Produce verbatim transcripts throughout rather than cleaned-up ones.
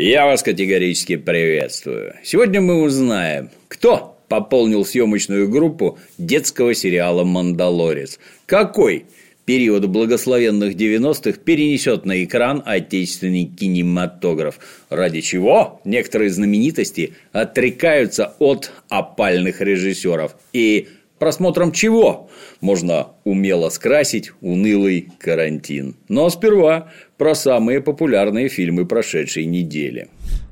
Я вас категорически приветствую. Сегодня мы узнаем, кто пополнил съемочную группу детского сериала «Мандалорец». Какой период благословенных девяностых перенесет на экран отечественный кинематограф? Ради чего некоторые знаменитости отрекаются от опальных режиссеров? И просмотром чего можно умело скрасить унылый карантин? Но сперва про самые популярные фильмы прошедшей недели.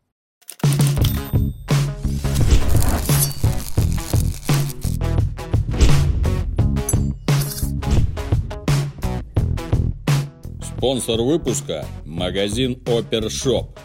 Спонсор выпуска – магазин Опершоп.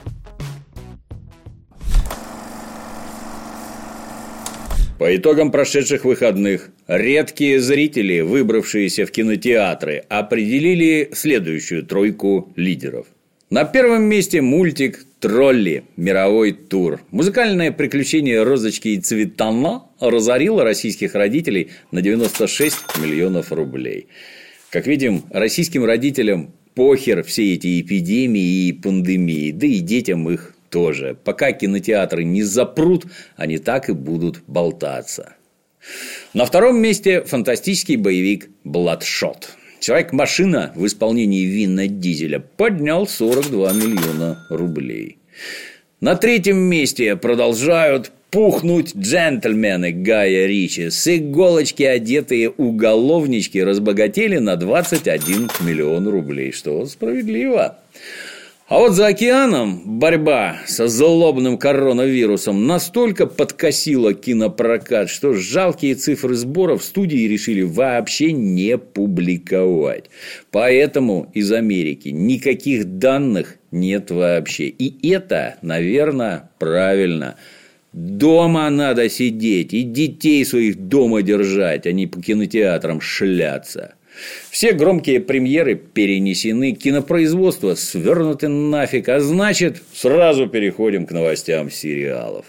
По итогам прошедших выходных редкие зрители, выбравшиеся в кинотеатры, определили следующую тройку лидеров. На первом месте мультик «Тролли. Мировой тур». Музыкальное приключение Розочки и Цветана разорило российских родителей на девяносто шесть миллионов рублей. Как видим, российским родителям похер все эти эпидемии и пандемии, да и детям их тоже. Пока кинотеатры не запрут, они так и будут болтаться. На втором месте фантастический боевик «Бладшот». «Человек-машина» в исполнении Вина Дизеля поднял сорок два миллиона рублей. На третьем месте продолжают пухнуть джентльмены Гая Ричи. С иголочки одетые уголовнички разбогатели на двадцать один миллион рублей, что справедливо. А вот за океаном борьба со злобным коронавирусом настолько подкосила кинопрокат, что жалкие цифры сборов студии решили вообще не публиковать. Поэтому из Америки никаких данных нет вообще. И это, наверное, правильно. Дома надо сидеть и детей своих дома держать, а не по кинотеатрам шляться. Все громкие премьеры перенесены, кинопроизводство свернуто нафиг, а значит, сразу переходим к новостям сериалов.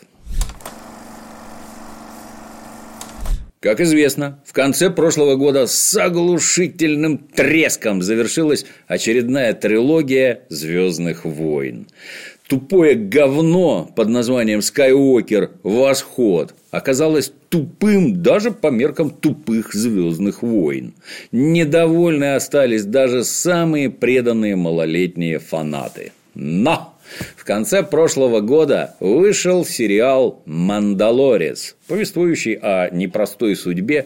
Как известно, в конце прошлого года с оглушительным треском завершилась очередная трилогия «Звездных войн». Тупое говно под названием «Скайуокер. Восход» оказалось тупым даже по меркам тупых «Звездных войн». Недовольны остались даже самые преданные малолетние фанаты. Но в конце прошлого года вышел сериал «Мандалорец», повествующий о непростой судьбе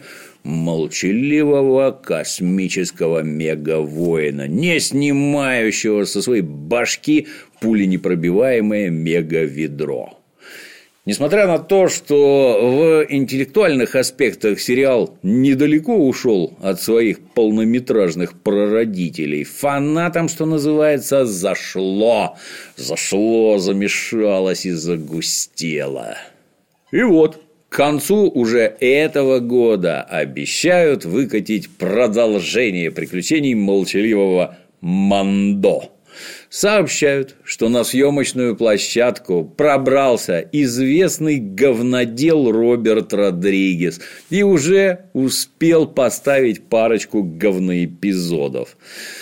молчаливого космического мегавоина, не снимающего со своей башки пуленепробиваемое мегаведро. Несмотря на то, что в интеллектуальных аспектах сериал недалеко ушел от своих полнометражных прародителей, фанатам, что называется, зашло, зашло, замешалось и загустело. И вот, к концу уже этого года обещают выкатить продолжение приключений молчаливого Мандо. Сообщают, что на съемочную площадку пробрался известный говнодел Роберт Родригес и уже успел поставить парочку говноэпизодов.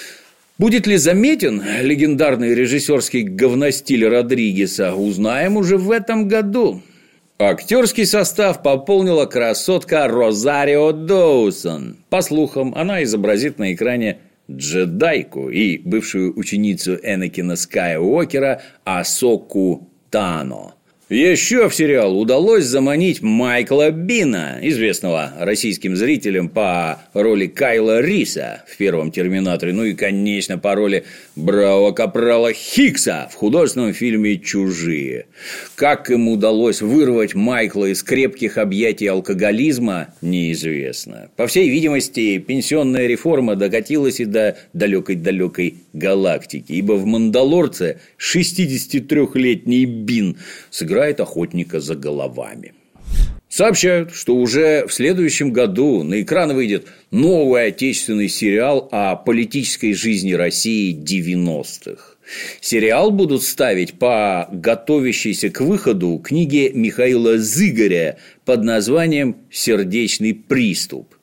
Будет ли заметен легендарный режиссерский говностиль Родригеса, узнаем уже в этом году. Актерский состав пополнила красотка Розарио Доусон. По слухам, она изобразит на экране джедайку и бывшую ученицу Энакина Скайуокера Асоку Тано. Еще в сериал удалось заманить Майкла Бина, известного российским зрителям по роли Кайла Риса в первом «Терминаторе», ну и, конечно, по роли бравого капрала Хикса в художественном фильме «Чужие». Как им удалось вырвать Майкла из крепких объятий алкоголизма, неизвестно. По всей видимости, пенсионная реформа докатилась и до далекой-далекой галактики, ибо в «Мандалорце» шестидесятитрёхлетний Бин сыграл охотника за головами. Сообщают, что уже в следующем году на экран выйдет новый отечественный сериал о политической жизни России девяностых. Сериал будут ставить по готовящейся к выходу книге Михаила Зыгоря под названием «Сердечный приступ».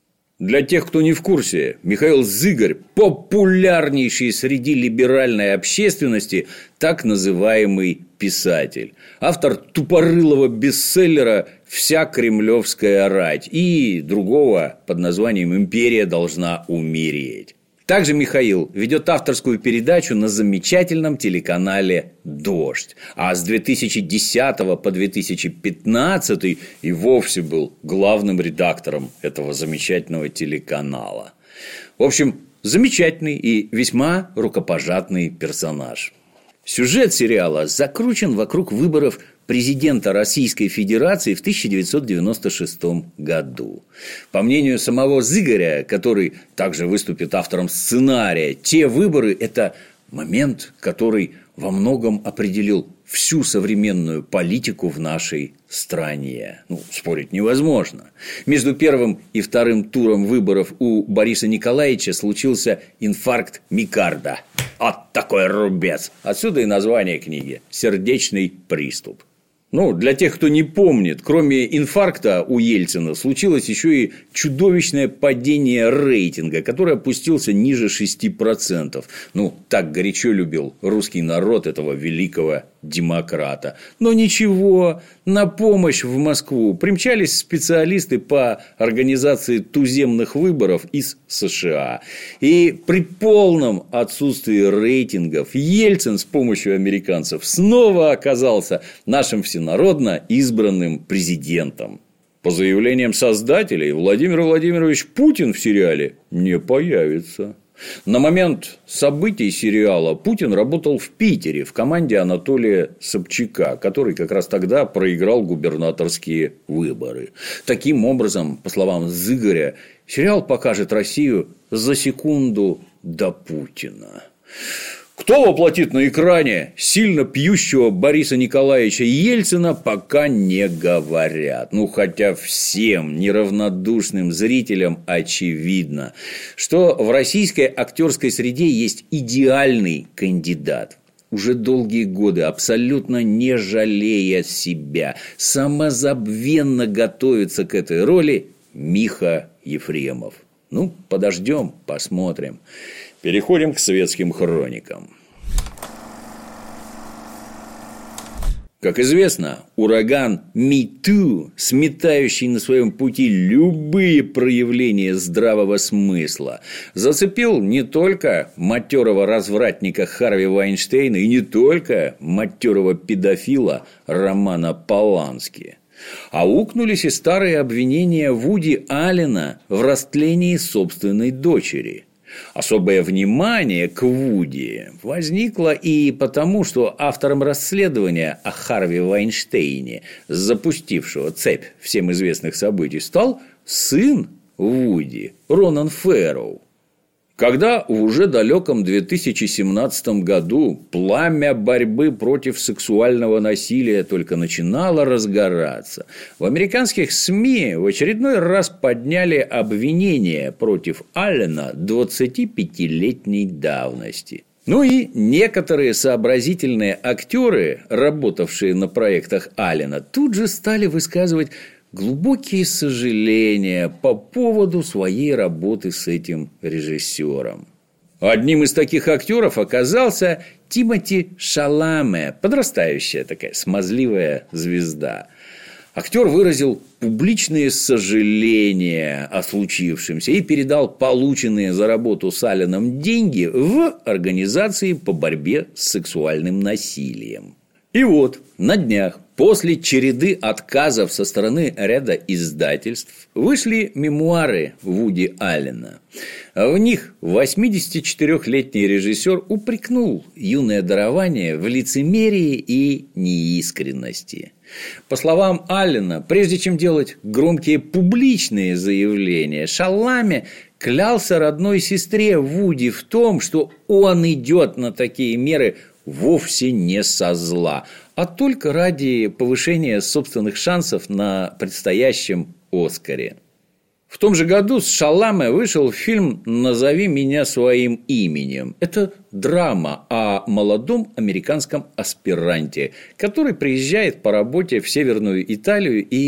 Для тех, кто не в курсе, Михаил Зыгорь – популярнейший среди либеральной общественности так называемый писатель, автор тупорылого бестселлера «Вся кремлевская рать» и другого под названием «Империя должна умереть». Также Михаил ведет авторскую передачу на замечательном телеканале «Дождь». А с две тысячи десятого по две тысячи пятнадцатый и вовсе был главным редактором этого замечательного телеканала. В общем, замечательный и весьма рукопожатный персонаж. Сюжет сериала закручен вокруг выборов президента Российской Федерации в тысяча девятьсот девяносто шестом году. По мнению самого Зыгоря, который также выступит автором сценария, те выборы – это момент, который во многом определил всю современную политику в нашей стране. Ну, спорить невозможно. Между первым и вторым туром выборов у Бориса Николаевича случился инфаркт миокарда. Вот такой рубец. Отсюда и название книги «Сердечный приступ». Ну, для тех, кто не помнит, кроме инфаркта у Ельцина случилось еще и чудовищное падение рейтинга, который опустился ниже шести процентов. Ну, так горячо любил русский народ этого великого демократа. Но ничего, на помощь в Москву примчались специалисты по организации туземных выборов из США. И при полном отсутствии рейтингов Ельцин с помощью американцев снова оказался нашим всенародно избранным президентом. По заявлениям создателей, Владимир Владимирович Путин в сериале не появится. На момент событий сериала Путин работал в Питере в команде Анатолия Собчака, который как раз тогда проиграл губернаторские выборы. Таким образом, по словам Зыгоря, сериал покажет Россию за секунду до Путина. Кто воплотит на экране сильно пьющего Бориса Николаевича Ельцина, пока не говорят. Ну, хотя всем неравнодушным зрителям очевидно, что в российской актерской среде есть идеальный кандидат. Уже долгие годы, абсолютно не жалея себя, самозабвенно готовится к этой роли Миха Ефремов. Ну, подождем, посмотрим. Переходим к светским хроникам. Как известно, ураган MeToo, сметающий на своем пути любые проявления здравого смысла, зацепил не только матерого развратника Харви Вайнштейна и не только матерого педофила Романа Полански. Аукнулись и старые обвинения Вуди Аллена в растлении собственной дочери. Особое внимание к Вуди возникло и потому, что автором расследования о Харви Вайнштейне, запустившего цепь всем известных событий, стал сын Вуди, Ронан Фэрроу. Когда в уже далеком две тысячи семнадцатом году пламя борьбы против сексуального насилия только начинало разгораться, в американских СМИ в очередной раз подняли обвинения против Аллена двадцатипятилетней давности. Ну и некоторые сообразительные актеры, работавшие на проектах Аллена, тут же стали высказывать глубокие сожаления по поводу своей работы с этим режиссером. Одним из таких актеров оказался Тимоти Шаламе, подрастающая такая смазливая звезда. Актер выразил публичные сожаления о случившемся и передал полученные за работу с Алленом деньги в организации по борьбе с сексуальным насилием. И вот на днях, после череды отказов со стороны ряда издательств, вышли мемуары Вуди Аллена. В них восьмидесятичетырёхлетний режиссер упрекнул юное дарование в лицемерии и неискренности. По словам Аллена, прежде чем делать громкие публичные заявления, Шаламе клялся родной сестре Вуди в том, что он идет на такие меры вовсе не со зла, а только ради повышения собственных шансов на предстоящем «Оскаре». В том же году с Шаламе вышел фильм «Назови меня своим именем». Это драма о молодом американском аспиранте, который приезжает по работе в Северную Италию и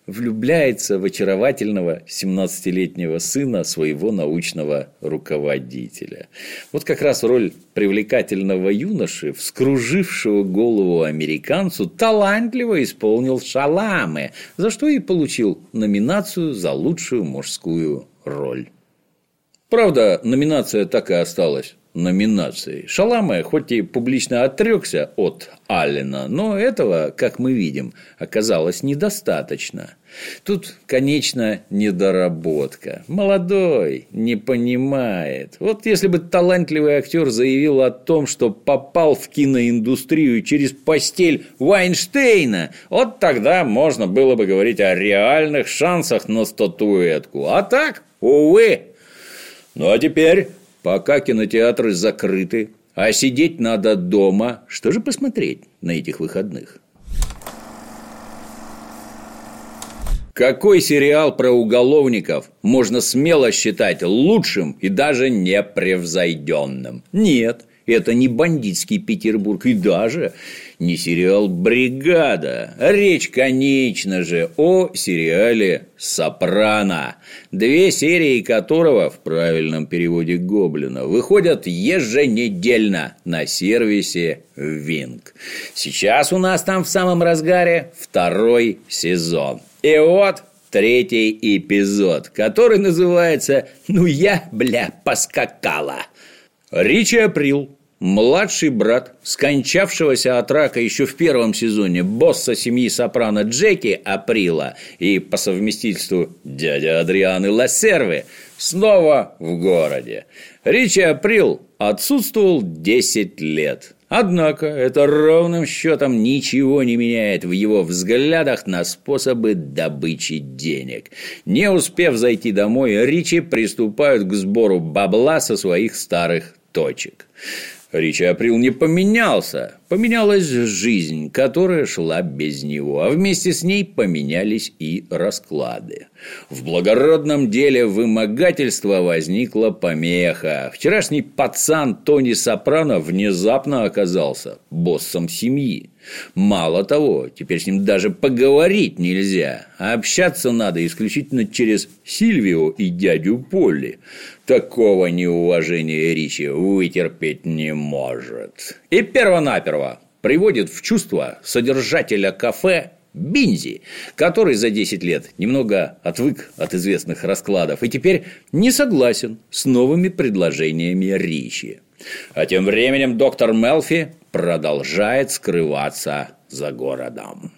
влюбляется в очаровательного семнадцатилетнего сына своего научного руководителя. Вот как раз роль привлекательного юноши, вскружившего голову американцу, талантливо исполнил Шаламе, за что и получил номинацию за лучшую мужскую роль. Правда, номинация так и осталась номинацией. Шаламе хоть и публично отрекся от Аллена, но этого, как мы видим, оказалось недостаточно. Тут, конечно, недоработка. Молодой, не понимает. Вот если бы талантливый актер заявил о том, что попал в киноиндустрию через постель Вайнштейна, вот тогда можно было бы говорить о реальных шансах на статуэтку. А так, увы. Ну а теперь, пока кинотеатры закрыты, а сидеть надо дома, что же посмотреть на этих выходных? Какой сериал про уголовников можно смело считать лучшим и даже непревзойденным? Нет, это не бандитский Петербург и даже не сериал «Бригада». Речь, конечно же, о сериале «Сопрано», две серии которого в правильном переводе Гоблина выходят еженедельно на сервисе Винк. Сейчас у нас там в самом разгаре второй сезон. И вот третий эпизод, который называется «Ну я, бля, поскакала». Ричи Април, младший брат скончавшегося от рака еще в первом сезоне босса семьи Сопрано Джеки Априла и по совместительству дядя Адрианы Лассервы, снова в городе. Ричи Април отсутствовал десять лет. Однако это ровным счетом ничего не меняет в его взглядах на способы добычи денег. Не успев зайти домой, Ричи приступают к сбору бабла со своих старых точек. Ричи Април не поменялся. Поменялась жизнь, которая шла без него, а вместе с ней поменялись и расклады. В благородном деле вымогательства возникла помеха. Вчерашний пацан Тони Сопрано внезапно оказался боссом семьи. Мало того, теперь с ним даже поговорить нельзя, а общаться надо исключительно через Сильвио и дядю Полли. Такого неуважения Ричи вытерпеть не может. И перво-наперво приводит в чувство содержателя кафе Бинзи, который за десять лет немного отвык от известных раскладов и теперь не согласен с новыми предложениями Ричи. А тем временем доктор Мелфи продолжает скрываться за городом.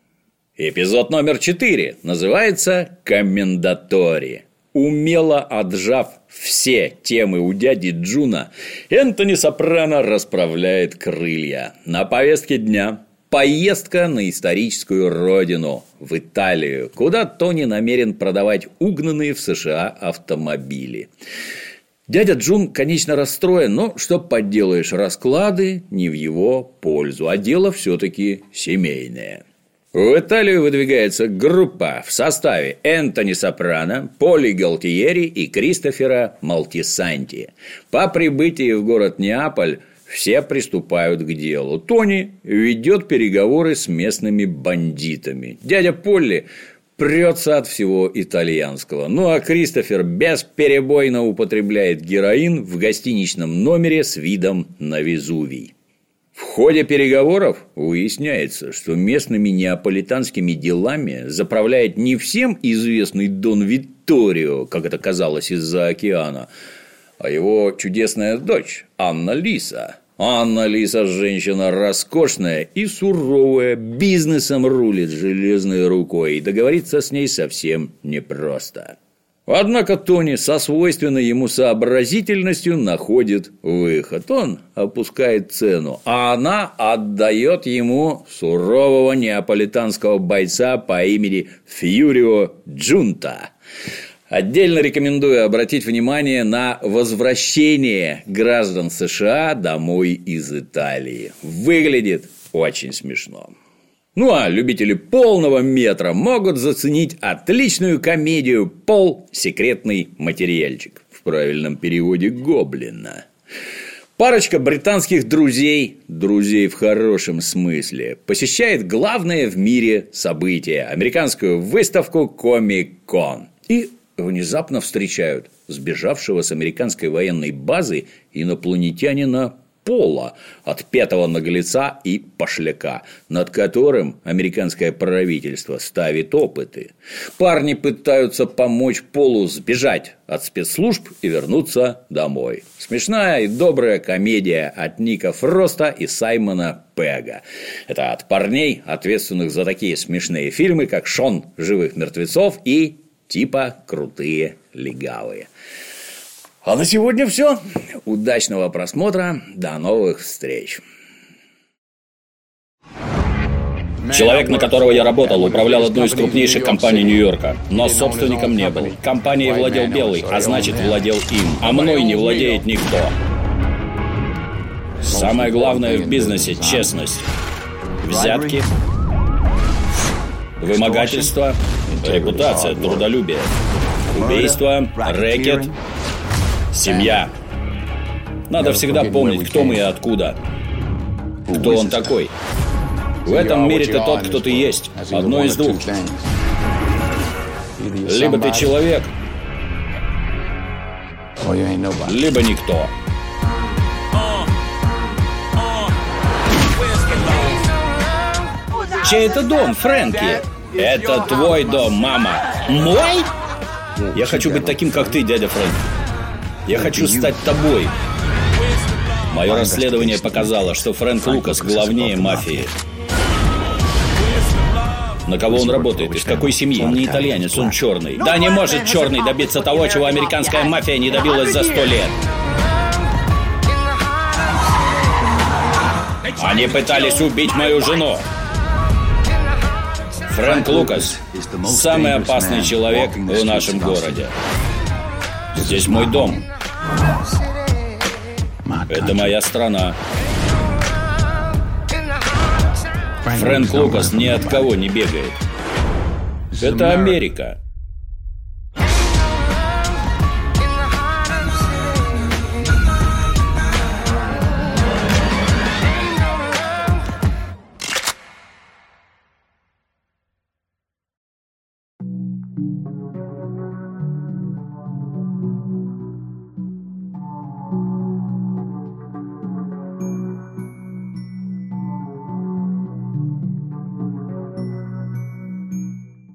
Эпизод номер четыре называется «Комендатори». Умело отжав все темы у дяди Джуна, Энтони Сопрано расправляет крылья. На повестке дня поездка на историческую родину, в Италию, куда Тони намерен продавать угнанные в США автомобили. Дядя Джун, конечно, расстроен, но что поделаешь, расклады не в его пользу, а дело все-таки семейное. В Италию выдвигается группа в составе Энтони Сопрано, Поли Галтиери и Кристофера Малтисанти. По прибытии в город Неаполь все приступают к делу. Тони ведет переговоры с местными бандитами. Дядя Полли прется от всего итальянского. Ну а Кристофер бесперебойно употребляет героин в гостиничном номере с видом на Везувий. В ходе переговоров выясняется, что местными неаполитанскими делами заправляет не всем известный Дон Витторио, как это казалось из-за океана, а его чудесная дочь Анна Лиса. Анна Лиса – женщина роскошная и суровая, бизнесом рулит железной рукой, и договориться с ней совсем непросто. Однако Тони со свойственной ему сообразительностью находит выход. Он опускает цену, а она отдает ему сурового неаполитанского бойца по имени Фьюрио Джунта. Отдельно рекомендую обратить внимание на возвращение граждан США домой из Италии. Выглядит очень смешно. Ну а любители полного метра могут заценить отличную комедию «Пол. Секретный материальчик» в правильном переводе Гоблина. Парочка британских друзей, друзей в хорошем смысле, посещает главное в мире событие – американскую выставку Комик-Кон. И внезапно встречают сбежавшего с американской военной базы инопланетянина Пола, отпетого наглеца и пошляка, над которым американское правительство ставит опыты. Парни пытаются помочь Полу сбежать от спецслужб и вернуться домой. Смешная и добрая комедия от Ника Фроста и Саймона Пегга. Это от парней, ответственных за такие смешные фильмы, как «Шон живых мертвецов» и типа «Крутые легавые». А на сегодня все. Удачного просмотра. До новых встреч. Человек, на которого я работал, управлял одной из крупнейших компаний Нью-Йорка, но собственником не был. Компанией владел белый, а значит владел им. А мной не владеет никто. Самое главное в бизнесе – честность. Взятки, вымогательство, репутация, трудолюбие, убийство, рэкет, семья. Надо всегда помнить, кто мы и откуда. Кто он такой. В этом мире ты тот, кто ты есть. Одно из двух. Либо ты человек, либо никто. Чей это дом, Фрэнки? Это твой дом, мама. Мой? Я хочу быть таким, как ты, дядя Фрэнк. Я хочу стать тобой. Мое расследование показало, что Фрэнк Лукас главнее мафии. На кого он работает? Из какой семьи? Он не итальянец, он черный. Да не может черный добиться того, чего американская мафия не добилась за сто лет. Они пытались убить мою жену. Фрэнк Лукас – самый опасный человек в нашем городе. Здесь мой дом. Это моя страна. Фрэнк Лукас ни от кого не бегает. Это Америка.